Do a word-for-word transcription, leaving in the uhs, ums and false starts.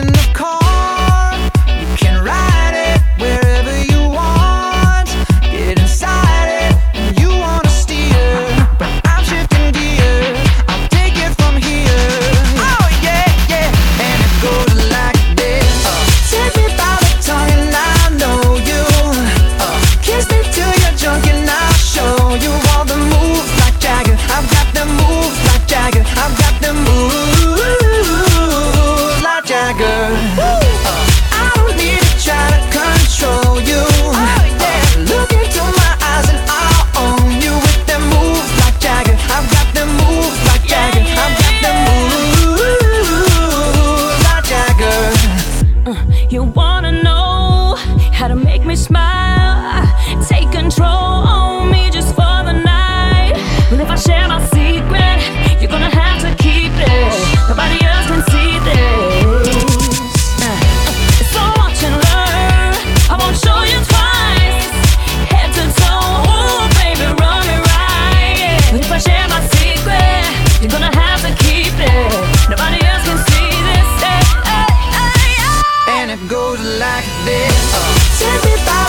the car. You can ride it wherever you want. Get inside it when you wanna steer. But I'm shifting gears, I'll take it from here. Oh yeah, yeah. And it goes like this. uh, Take me by the tongue and I know you. uh, Kiss me till you're drunk and I'll show you all the moves like Jagger. I've got the moves like Jagger. I've got the moves like Jagger. uh, I don't need to try to control you. Oh yeah. Look into my eyes and I'll own you with them moves like Jagger. I've got the moves like Jagger. I've got the moves like Jagger. You wanna know how to make me smile? Take control on me just for the night. Well, if I share my secret, you're gonna have to keep it. Nobody else can see this. Uh, So watch and learn. I won't show you twice. Head to toe, ooh, baby, run me right. But if I share my secret, you're gonna have to keep it. Nobody else can see this. Hey, hey, hey, hey. And it goes like this. uh, Take me by